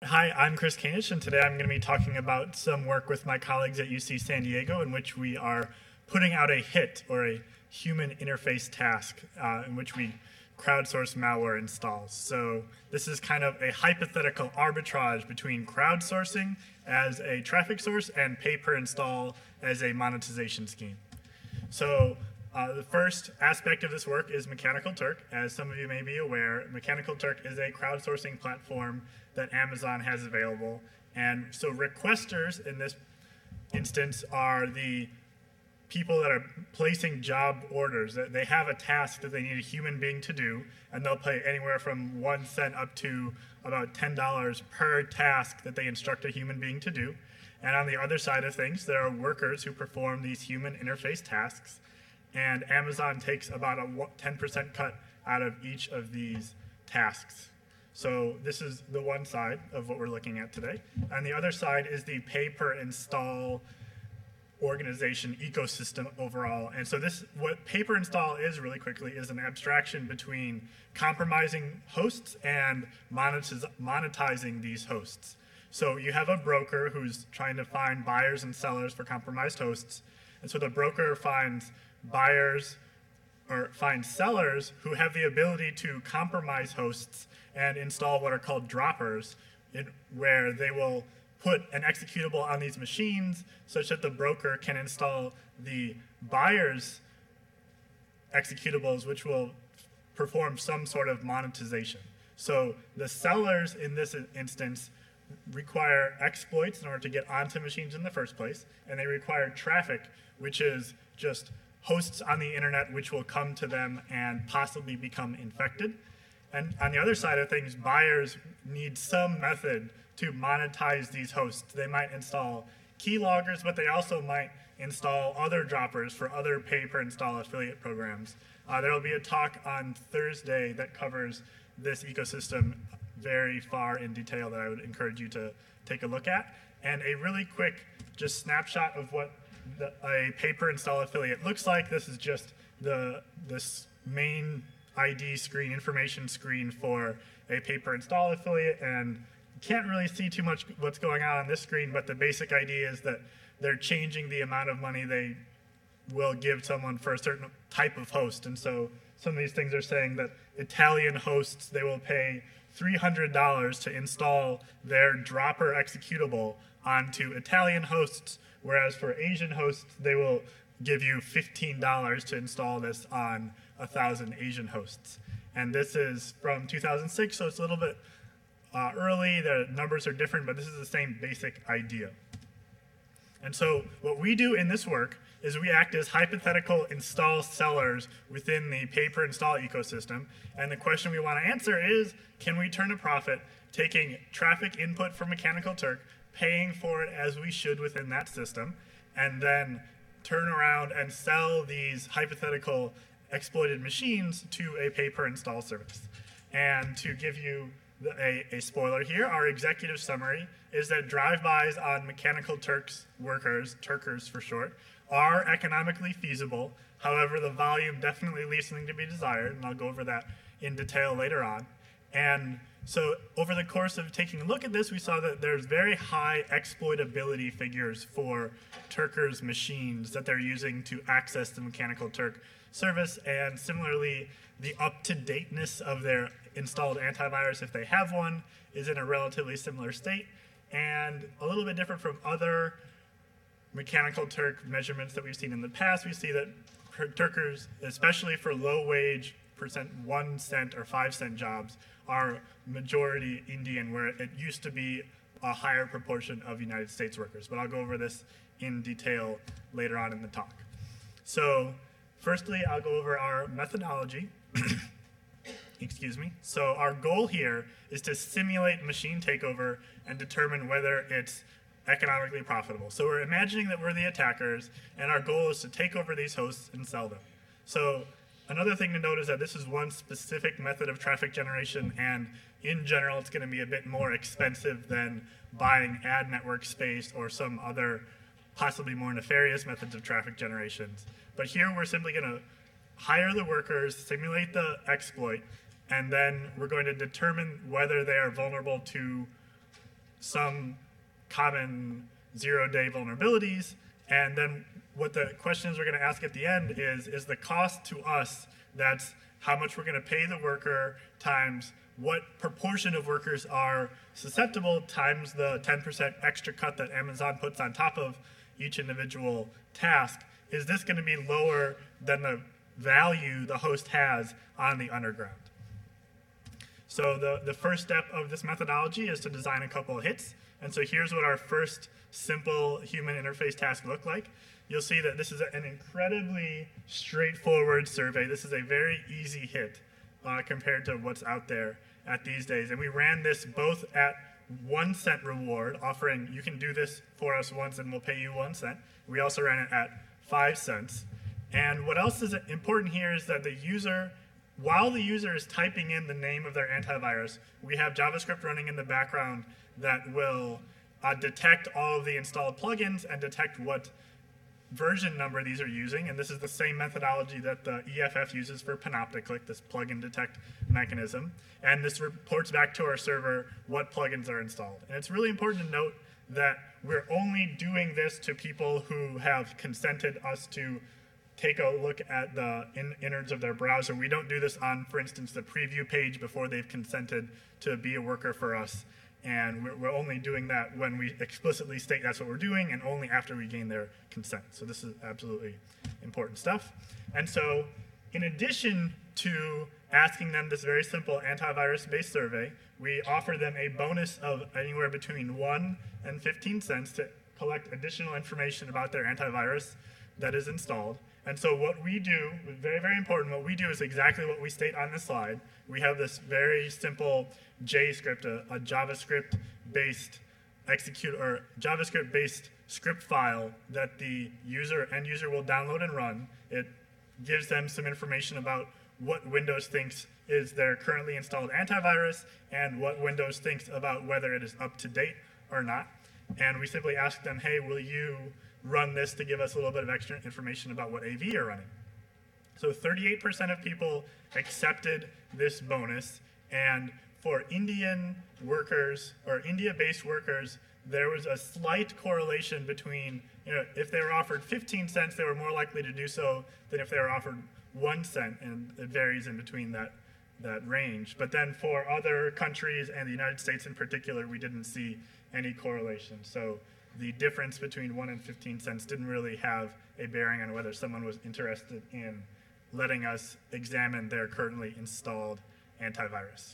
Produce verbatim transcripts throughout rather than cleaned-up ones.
Hi, I'm Chris Kanish, and today I'm going to be talking about some work with my colleagues at U C San Diego in which we are putting out a HIT, or a human interface task, uh, in which we crowdsource malware installs. So this is kind of a hypothetical arbitrage between crowdsourcing as a traffic source and pay-per-install as a monetization scheme. So uh, the first aspect of this work is Mechanical Turk. As some of you may be aware, Mechanical Turk is a crowdsourcing platform that Amazon has available. And so requesters in this instance are the people that are placing job orders. They have a task that they need a human being to do, and they'll pay anywhere from one cent up to about ten dollars per task that they instruct a human being to do. And on the other side of things, there are workers who perform these human interface tasks, and Amazon takes about a ten percent cut out of each of these tasks. So this is the one side of what we're looking at today. And the other side is the pay-per-install organization ecosystem overall. And so this, what pay-per-install is really quickly, is an abstraction between compromising hosts and monetiz monetizing these hosts. So you have a broker who's trying to find buyers and sellers for compromised hosts. And so the broker finds buyers or finds sellers who have the ability to compromise hosts and install what are called droppers, in, where they will put an executable on these machines such that the broker can install the buyer's executables, which will perform some sort of monetization. So the sellers in this instance require exploits in order to get onto machines in the first place, and they require traffic, which is just hosts on the internet which will come to them and possibly become infected. And on the other side of things, buyers need some method to monetize these hosts. They might install keyloggers, but they also might install other droppers for other pay-per-install affiliate programs. Uh, there will be a talk on Thursday that covers this ecosystem very far in detail that I would encourage you to take a look at. And a really quick just snapshot of what the, a pay-per-install affiliate looks like. This is just the this main I D screen, information screen for a pay-per-install affiliate, and you can't really see too much what's going on on this screen, but the basic idea is that they're changing the amount of money they will give someone for a certain type of host. And so some of these things are saying that Italian hosts, they will pay three hundred dollars to install their dropper executable onto Italian hosts, whereas for Asian hosts, they will give you fifteen dollars to install this on one thousand Asian hosts. And this is from two thousand six, so it's a little bit uh, early. The numbers are different, but this is the same basic idea. And so what we do in this work is we act as hypothetical install sellers within the pay-per-install ecosystem. And the question we want to answer is, can we turn a profit taking traffic input from Mechanical Turk, paying for it as we should within that system, and then turn around and sell these hypothetical exploited machines to a pay-per-install service. And to give you the, a, a spoiler here, our executive summary is that drive-bys on Mechanical Turk's workers, Turkers for short, are economically feasible. However, the volume definitely leaves something to be desired, and I'll go over that in detail later on. And so over the course of taking a look at this, we saw that there's very high exploitability figures for Turkers' machines that they're using to access the Mechanical Turk service, and similarly, the up-to-dateness of their installed antivirus, if they have one, is in a relatively similar state, and a little bit different from other Mechanical Turk measurements that we've seen in the past. We see that Turkers, especially for low-wage, percent one cent or five cent jobs, are majority Indian, where it used to be a higher proportion of United States workers. But I'll go over this in detail later on in the talk. So firstly, I'll go over our methodology. Excuse me. So our goal here is to simulate machine takeover and determine whether it's economically profitable. So we're imagining that we're the attackers, and our goal is to take over these hosts and sell them. So another thing to note is that this is one specific method of traffic generation, and in general, it's going to be a bit more expensive than buying ad network space or some other possibly more nefarious methods of traffic generations. But here we're simply going to hire the workers, simulate the exploit, and then we're going to determine whether they are vulnerable to some common zero-day vulnerabilities. And then what the questions we're going to ask at the end is, is the cost to us, that's how much we're going to pay the worker times what proportion of workers are susceptible times the ten percent extra cut that Amazon puts on top of each individual task. Is this going to be lower than the value the host has on the underground? So the, the first step of this methodology is to design a couple of hits. And so here's what our first simple human interface task looked like. You'll see that this is an incredibly straightforward survey. This is a very easy hit uh, compared to what's out there at these days. And we ran this both at one cent reward, offering you can do this for us once and we'll pay you one cent. We also ran it at five cents. And what else is important here is that the user, while the user is typing in the name of their antivirus, we have JavaScript running in the background that will uh, detect all of the installed plugins and detect what version number these are using. And this is the same methodology that the E F F uses for Panopticlick, this plugin detect mechanism. And this reports back to our server what plugins are installed. And it's really important to note that we're only doing this to people who have consented us to take a look at the in innards of their browser. We don't do this on, for instance, the preview page before they've consented to be a worker for us. And we're, we're only doing that when we explicitly state that's what we're doing and only after we gain their consent. So this is absolutely important stuff. And so in addition to asking them this very simple antivirus-based survey, we offer them a bonus of anywhere between one and fifteen cents to collect additional information about their antivirus that is installed. And so what we do, very, very important, what we do is exactly what we state on the slide. We have this very simple JScript, a, a JavaScript-based execute or JavaScript-based script file that the user end user will download and run. It gives them some information about what Windows thinks is their currently installed antivirus and what Windows thinks about whether it is up to date or not. And we simply ask them, hey, will you run this to give us a little bit of extra information about what A V you're running? So thirty-eight percent of people accepted this bonus, and for Indian workers or India-based workers, there was a slight correlation between, you know, if they were offered fifteen cents, they were more likely to do so than if they were offered one cent, and it varies in between that, that range. But then for other countries and the United States in particular, we didn't see any correlation. So the difference between one and fifteen cents didn't really have a bearing on whether someone was interested in letting us examine their currently installed antivirus.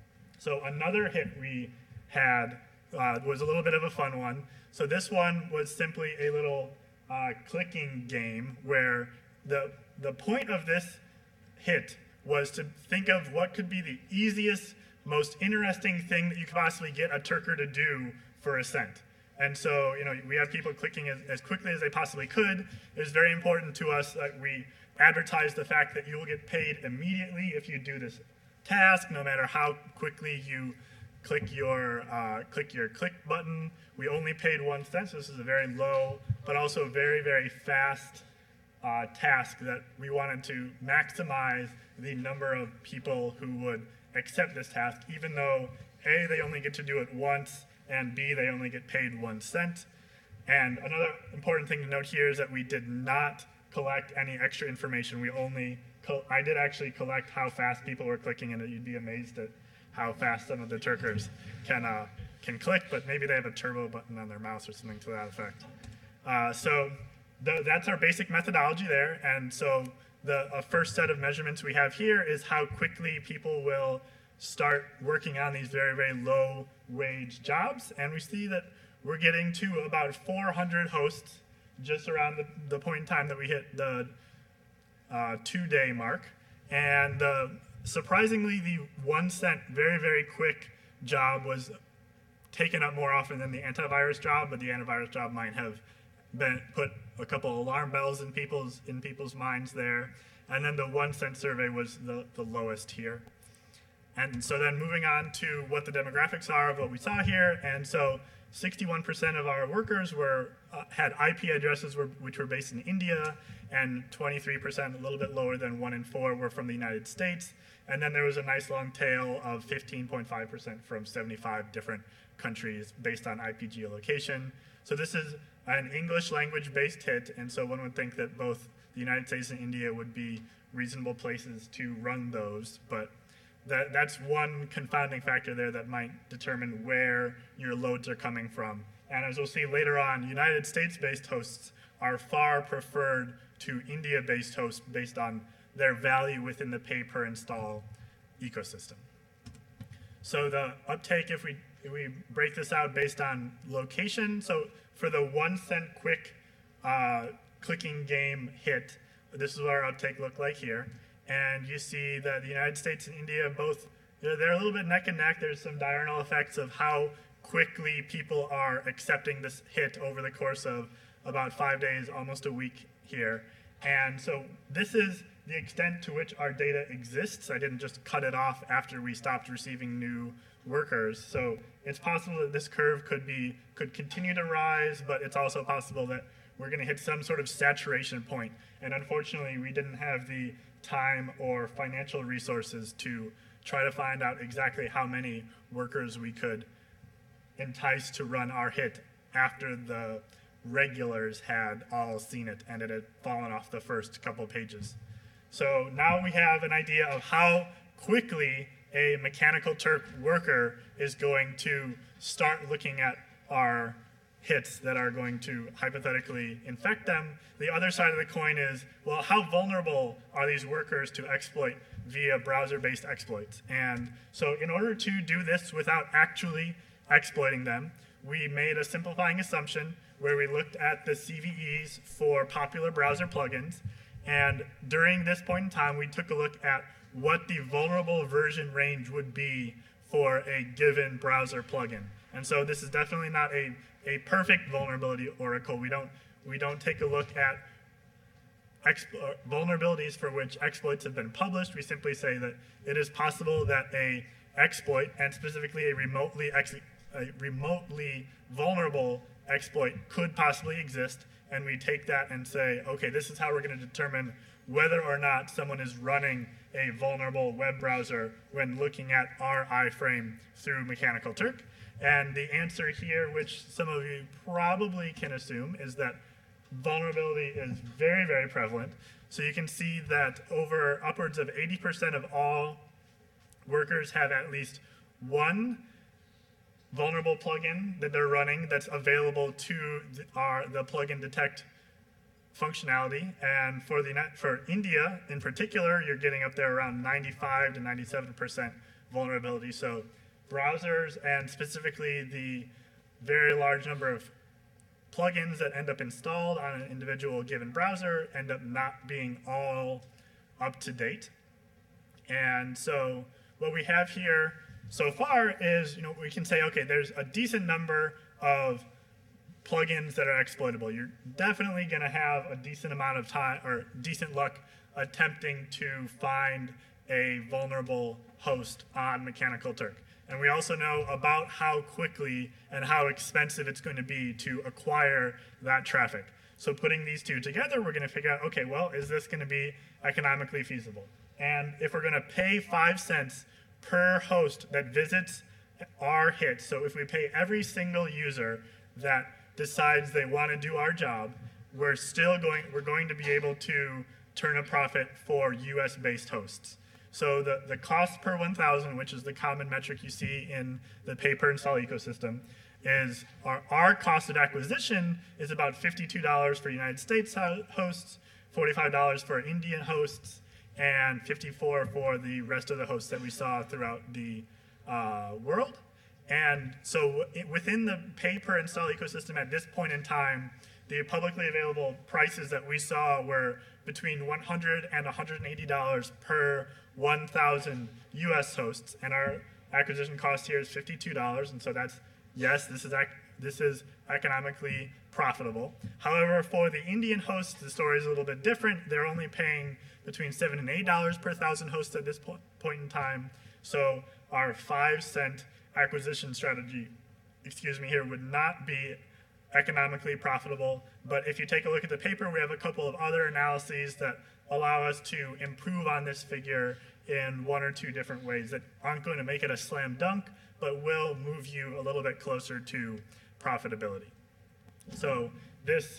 So another hit we had uh, was a little bit of a fun one. So this one was simply a little uh, clicking game where the, the point of this hit was to think of what could be the easiest, most interesting thing that you could possibly get a Turker to do for a cent. And so, you know, we have people clicking as, as quickly as they possibly could. It was very important to us that we advertise the fact that you will get paid immediately if you do this task, no matter how quickly you click your uh, click your click button. We only paid one cent, so this is a very low, but also very, very fast uh, task that we wanted to maximize the number of people who would accept this task, even though A, they only get to do it once, and B, they only get paid one cent. And another important thing to note here is that we did not collect any extra information. We only, I did actually collect how fast people were clicking, and you'd be amazed at how fast some of the Turkers can uh, can click, but maybe they have a turbo button on their mouse or something to that effect. Uh, so th that's our basic methodology there. And so the uh, first set of measurements we have here is how quickly people will start working on these very, very low wage jobs. And we see that we're getting to about four hundred hosts just around the, the point in time that we hit the uh, two-day mark. And uh, surprisingly, the one cent, very, very quick job was taken up more often than the antivirus job, but the antivirus job might have been put a couple alarm bells in people's in people's minds there. And then the one cent survey was the, the lowest here. And so then moving on to what the demographics are of what we saw here. And so sixty-one percent of our workers were uh, had I P addresses were, which were based in India, and twenty-three percent, a little bit lower than one in four, were from the United States. And then there was a nice long tail of fifteen point five percent from seventy-five different countries based on I P geolocation. So this is an English language-based hit, and so one would think that both the United States and India would be reasonable places to run those, but that, that's one confounding factor there that might determine where your loads are coming from. And as we'll see later on, United States-based hosts are far preferred to India-based hosts based on their value within the pay-per-install ecosystem. So the uptake, if we, if we break this out based on location, so for the one cent quick uh, clicking game hit, this is what our uptake looked like here. And you see that the United States and India both, they're, they're a little bit neck and neck. There's some diurnal effects of how quickly people are accepting this hit over the course of about five days, almost a week here. And so this is the extent to which our data exists. I didn't just cut it off after we stopped receiving new workers. So it's possible that this curve could be could continue to rise, but it's also possible that we're going to hit some sort of saturation point. And unfortunately, we didn't have the time or financial resources to try to find out exactly how many workers we could entice to run our hit after the regulars had all seen it and it had fallen off the first couple pages. So now we have an idea of how quickly a Mechanical Turk worker is going to start looking at our hits that are going to hypothetically infect them. The other side of the coin is, well, how vulnerable are these workers to exploit via browser-based exploits? And so in order to do this without actually exploiting them, we made a simplifying assumption where we looked at the C V Es for popular browser plugins. And during this point in time, we took a look at what the vulnerable version range would be for a given browser plugin. And so this is definitely not a, a perfect vulnerability oracle. We don't, we don't take a look at expl- vulnerabilities for which exploits have been published. We simply say that it is possible that a exploit, and specifically a remotely, ex- a remotely vulnerable exploit, could possibly exist. And we take that and say, okay, this is how we're going to determine whether or not someone is running a vulnerable web browser when looking at our iframe through Mechanical Turk. And the answer here, which some of you probably can assume, is that vulnerability is very, very prevalent. So you can see that over upwards of eighty percent of all workers have at least one vulnerable plugin that they're running that's available to the, our, the plugin detect functionality. And for the for India in particular, you're getting up there around ninety-five to ninety-seven percent vulnerability. So browsers, and specifically the very large number of plugins that end up installed on an individual given browser, end up not being all up to date. And so what we have here so far is, you know, we can say, okay, there's a decent number of plugins that are exploitable. You're definitely going to have a decent amount of time or decent luck attempting to find a vulnerable host on Mechanical Turk. And we also know about how quickly and how expensive it's going to be to acquire that traffic. So putting these two together, we're going to figure out, okay, well, is this going to be economically feasible? And if we're going to pay five cents per host that visits our hit, so if we pay every single user that decides they want to do our job, we're still going, we're going to be able to turn a profit for U S-based hosts. So the, the cost per one thousand, which is the common metric you see in the pay-per-install ecosystem, is our, our cost of acquisition is about fifty-two dollars for United States hosts, forty-five dollars for Indian hosts, and fifty-four dollars for the rest of the hosts that we saw throughout the uh, world. And so it, within the pay-per-install ecosystem at this point in time, the publicly available prices that we saw were between one hundred dollars and one hundred eighty dollars per one thousand U S hosts, and our acquisition cost here is fifty-two dollars, and so that's, yes, this is ac this is economically profitable. However, for the Indian hosts, the story is a little bit different. They're only paying between seven and eight dollars per thousand hosts at this po point in time. So our five cent acquisition strategy, excuse me, here would not be economically profitable. But if you take a look at the paper, we have a couple of other analyses that allow us to improve on this figure in one or two different ways that aren't going to make it a slam dunk, but will move you a little bit closer to profitability. So this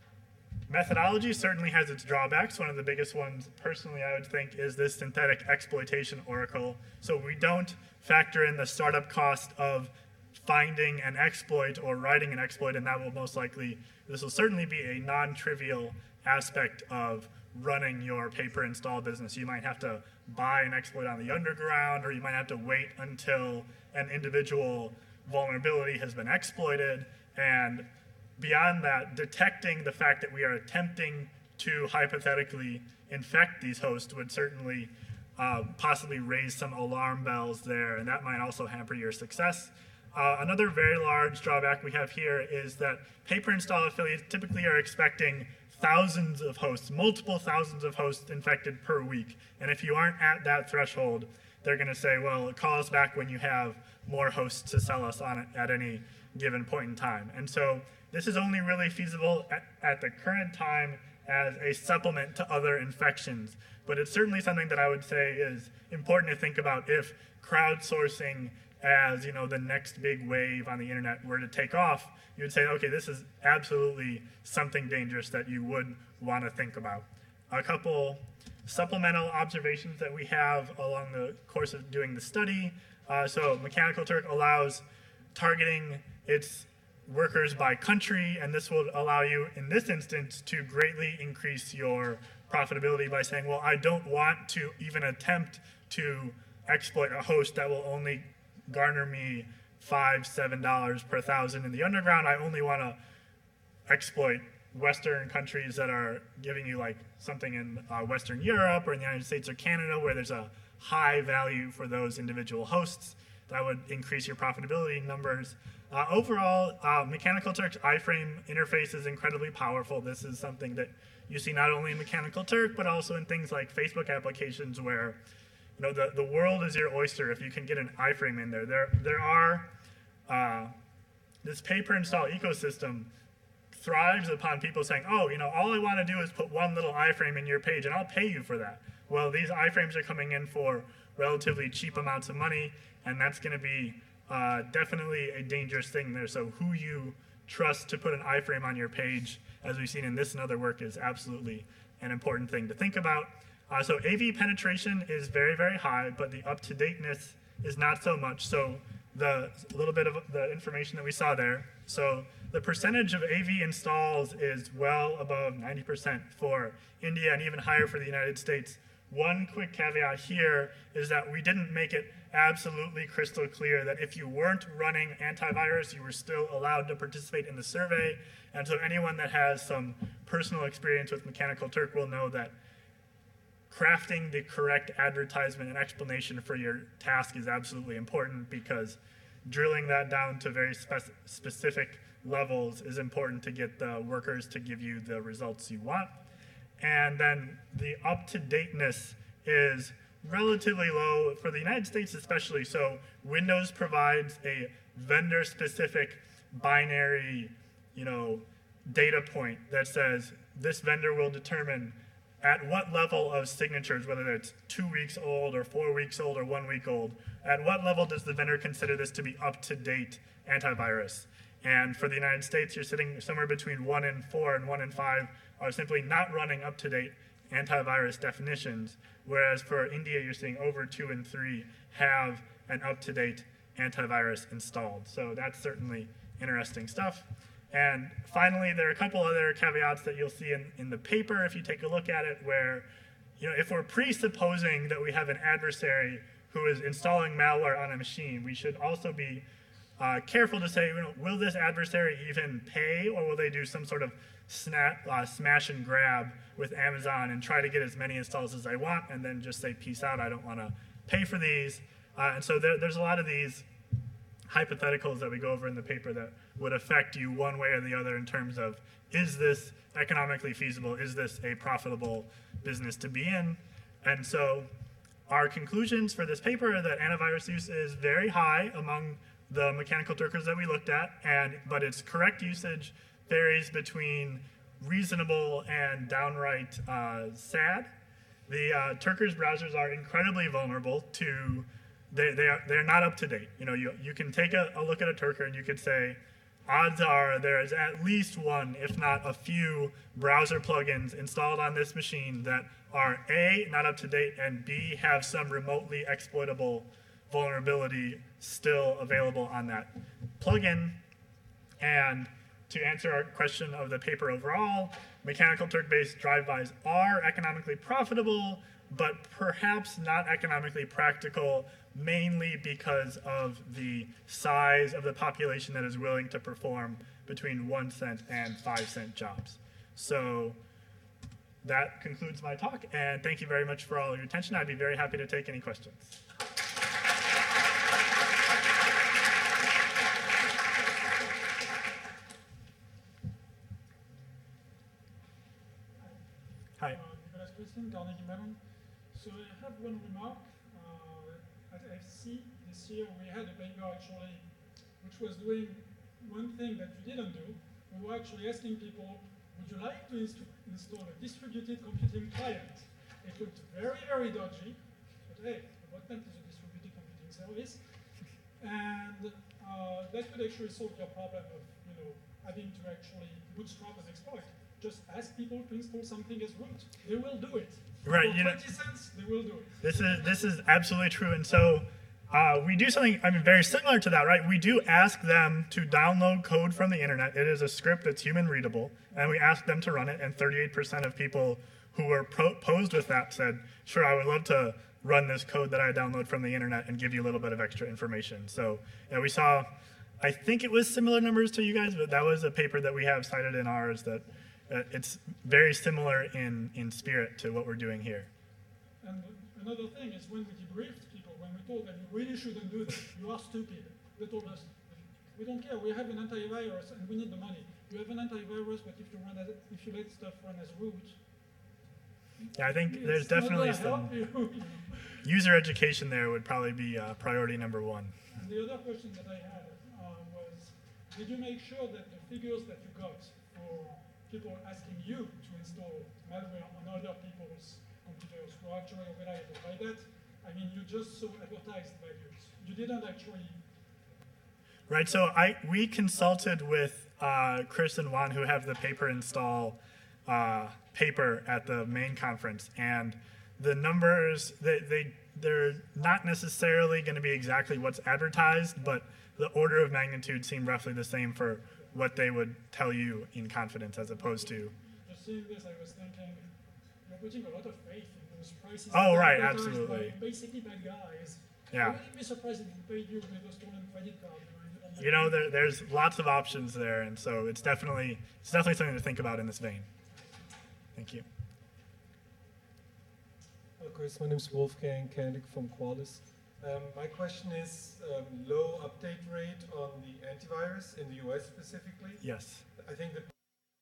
methodology certainly has its drawbacks. One of the biggest ones, personally, I would think, is this synthetic exploitation oracle. So we don't factor in the startup cost of finding an exploit or writing an exploit, and that will most likely, this will certainly be a non-trivial aspect of running your pay-per-install business. You might have to buy an exploit on the underground, or you might have to wait until an individual vulnerability has been exploited. And beyond that, detecting the fact that we are attempting to hypothetically infect these hosts would certainly uh, possibly raise some alarm bells there, and that might also hamper your success. Uh, another very large drawback we have here is that pay-per-install affiliates typically are expecting thousands of hosts, multiple thousands of hosts infected per week. And if you aren't at that threshold, they're going to say, well, call us back when you have more hosts to sell us on it at any given point in time. And so this is only really feasible at, at the current time as a supplement to other infections. But it's certainly something that I would say is important to think about if crowdsourcing as, you know, the next big wave on the internet were to take off. You would say, okay, this is absolutely something dangerous that you would want to think about. A couple supplemental observations that we have along the course of doing the study. Uh, so Mechanical Turk allows targeting its workers by country, and this will allow you, in this instance, to greatly increase your profitability by saying, well, I don't want to even attempt to exploit a host that will only garner me five, seven dollars per thousand in the underground. I only want to exploit Western countries that are giving you like something in uh, Western Europe or in the United States or Canada where there's a high value for those individual hosts. That would increase your profitability numbers. Uh, overall, uh, Mechanical Turk's iframe interface is incredibly powerful. This is something that you see not only in Mechanical Turk, but also in things like Facebook applications where, you know, the, the world is your oyster if you can get an iframe in there. There, there are, uh, this pay-per-install ecosystem thrives upon people saying, oh, you know, all I want to do is put one little iframe in your page and I'll pay you for that. Well, these iframes are coming in for relatively cheap amounts of money, and that's going to be uh, definitely a dangerous thing there. So who you trust to put an iframe on your page, as we've seen in this and other work, is absolutely an important thing to think about. Uh, so A V penetration is very, very high, but the up-to-dateness is not so much. So the little bit of the information that we saw there. So the percentage of A V installs is well above ninety percent for India and even higher for the United States. One quick caveat here is that we didn't make it absolutely crystal clear that if you weren't running antivirus, you were still allowed to participate in the survey. And so anyone that has some personal experience with Mechanical Turk will know that crafting the correct advertisement and explanation for your task is absolutely important, because drilling that down to very spec- specific levels is important to get the workers to give you the results you want. And then the up-to-dateness is relatively low for the United States especially. So Windows provides a vendor-specific binary, you know, data point that says this vendor will determine at what level of signatures, whether it's two weeks old or four weeks old or one week old, at what level does the vendor consider this to be up-to-date antivirus? And for the United States, you're sitting somewhere between one and four, and one and five are simply not running up-to-date antivirus definitions, whereas for India, you're seeing over two and three have an up-to-date antivirus installed. So that's certainly interesting stuff. And finally, there are a couple other caveats that you'll see in, in the paper if you take a look at it, where, you know, if we're presupposing that we have an adversary who is installing malware on a machine, we should also be uh, careful to say, you know, will this adversary even pay, or will they do some sort of snap, uh, smash and grab with Amazon and try to get as many installs as I want and then just say, peace out, I don't want to pay for these. Uh, and so there, there's a lot of these hypotheticals that we go over in the paper that would affect you one way or the other in terms of, is this economically feasible? Is this a profitable business to be in? And so our conclusions for this paper are that antivirus use is very high among the Mechanical Turkers that we looked at, and but its correct usage varies between reasonable and downright uh, sad. The uh, Turkers browsers are incredibly vulnerable to, they, they are, they're not up to date. You know, you, you can take a, a look at a Turker and you could say, odds are there is at least one, if not a few, browser plugins installed on this machine that are A, not up to date, and B, have some remotely exploitable vulnerability still available on that plugin. And to answer our question of the paper overall, Mechanical Turk-based drive-bys are economically profitable, but perhaps not economically practical, mainly because of the size of the population that is willing to perform between one cent and five cent jobs. So that concludes my talk, and thank you very much for all your attention. I'd be very happy to take any questions. Hi. Uh, Nicolas Christian, Carnegie Mellon. So I have one remark. Uh, at F C this year, we had a paper actually, which was doing one thing that we didn't do. We were actually asking people, would you like to inst install a distributed computing client? It looked very, very dodgy, but hey, the botnet is a distributed computing service. And uh, that could actually solve your problem of, you know, having to actually bootstrap and exploit. Just ask people to install something as root. They will do it. Right. For you know, twenty cents, they will do it. This is this is absolutely true, and so uh, we do something. I mean, very similar to that, right? We do ask them to download code from the internet. It is a script that's human readable, and we ask them to run it. And thirty-eight percent of people who were pro posed with that said, "Sure, I would love to run this code that I download from the internet and give you a little bit of extra information." So, yeah, we saw. I think it was similar numbers to you guys, but that was a paper that we have cited in ours that. Uh, it's very similar in, in spirit to what we're doing here. And another thing is when we debriefed people, when we told them you really shouldn't do that, you are stupid, they told us, we don't care, we have an antivirus and we need the money. You have an antivirus, but if you, run as, if you let stuff run as root, yeah, I think there's definitely some you. user education there would probably be uh, priority number one. And the other question that I had uh, was, did you make sure that the figures that you got for people asking you to install malware on other people's computers were actually reliable? By that, I mean you just saw advertised values. You didn't actually. Right. So I we consulted with uh, Chris and Juan, who have the paper install uh, paper at the main conference, and the numbers they they they're not necessarily going to be exactly what's advertised, but the order of magnitude seemed roughly the same for what they would tell you in confidence as opposed to. Just seeing this, I was thinking, you're putting a lot of faith in those prices. Oh, right, absolutely. Basically bad guys. Yeah. I wouldn't be surprised if they paid you with a stolen credit card. You know, there, there's lots of options there, and so it's definitely it's definitely something to think about in this vein. Thank you. Hello, Chris. My name is Wolfgang Kandig from Qualys. Um, my question is um, low update rate on the antivirus in the U S specifically. Yes. I think that.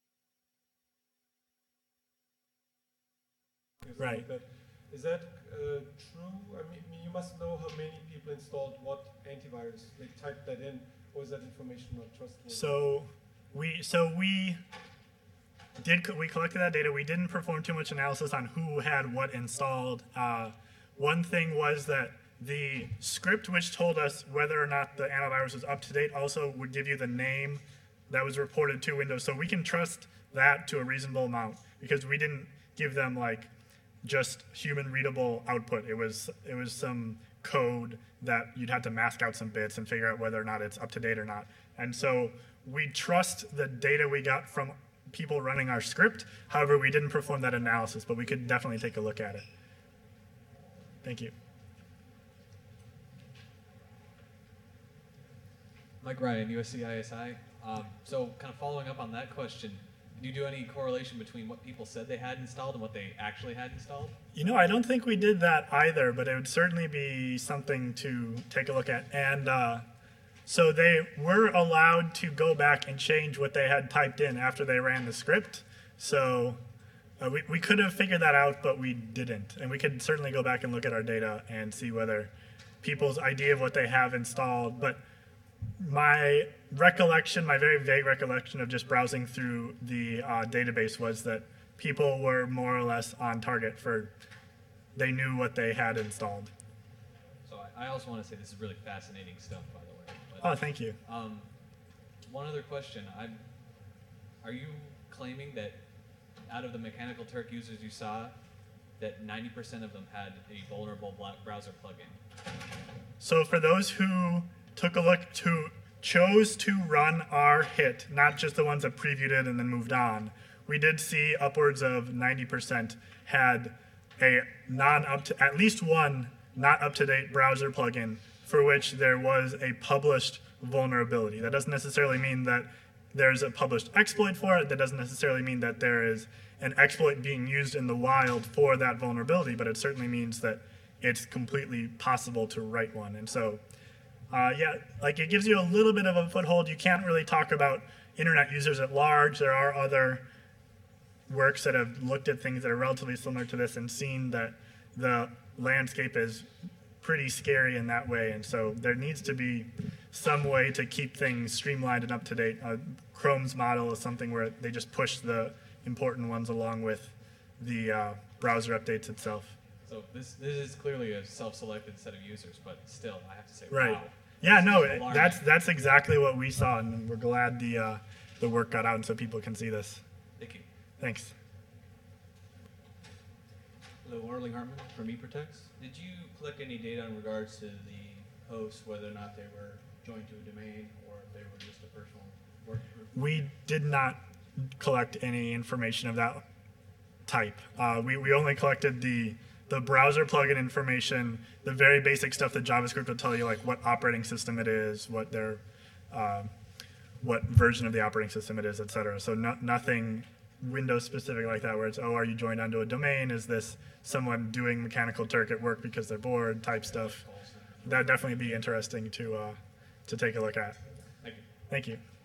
Right. But is that uh, true? I mean, you must know how many people installed what antivirus. They typed that in, or is that information not trustworthy? So we so we did we collected that data. We didn't perform too much analysis on who had what installed. Uh, one thing was that the script which told us whether or not the antivirus was up to date also would give you the name that was reported to Windows. So we can trust that to a reasonable amount because we didn't give them like just human readable output. It was it was some code that you'd have to mask out some bits and figure out whether or not it's up to date or not. And so we trust the data we got from people running our script. However, we didn't perform that analysis, but we could definitely take a look at it. Thank you. Mike Ryan, U S C I S I. Um, so kind of following up on that question, did you do any correlation between what people said they had installed and what they actually had installed? You know, I don't think we did that either, but it would certainly be something to take a look at. And uh, So they were allowed to go back and change what they had typed in after they ran the script. So uh, we, we could have figured that out, but we didn't. And we could certainly go back and look at our data and see whether people's idea of what they have installed. But my recollection, my very vague recollection of just browsing through the uh, database was that people were more or less on target for, they knew what they had installed. So I, I also want to say this is really fascinating stuff, by the way. But, Oh, thank you. Um, one other question. I'm, are you claiming that out of the Mechanical Turk users you saw, that ninety percent of them had a vulnerable browser plugin? So for those who took a look, who chose to run our hit, not just the ones that previewed it and then moved on, we did see upwards of ninety percent had a non-up to, at least one not up-to-date browser plugin for which there was a published vulnerability. That doesn't necessarily mean that there's a published exploit for it. That doesn't necessarily mean that there is an exploit being used in the wild for that vulnerability, but it certainly means that it's completely possible to write one. And so, uh, yeah, like it gives you a little bit of a foothold. You can't really talk about internet users at large. There are other works that have looked at things that are relatively similar to this and seen that the landscape is pretty scary in that way. And so there needs to be some way to keep things streamlined and up to date. Uh, Chrome's model is something where they just push the important ones along with the uh, browser updates itself. So this this is clearly a self-selected set of users, but still, I have to say, Right. wow. Yeah, This no, is it, alarming. that's that's exactly what we saw, and we're glad the uh, the work got out and so people can see this. Thank you. Thanks. Hello, Arling Hartman from eProtects. Did you collect any data in regards to the hosts, whether or not they were joined to a domain or if they were just a personal work group? We did not collect any information of that type. Uh, we, we only collected the the browser plugin information, the very basic stuff that JavaScript will tell you, like what operating system it is, what their uh, what version of the operating system it is, et cetera. So no, nothing Windows specific like that, where it's, oh, are you joined onto a domain? Is this someone doing Mechanical Turk at work because they're bored type stuff? That'd definitely be interesting to uh, to take a look at. Thank you. Thank you.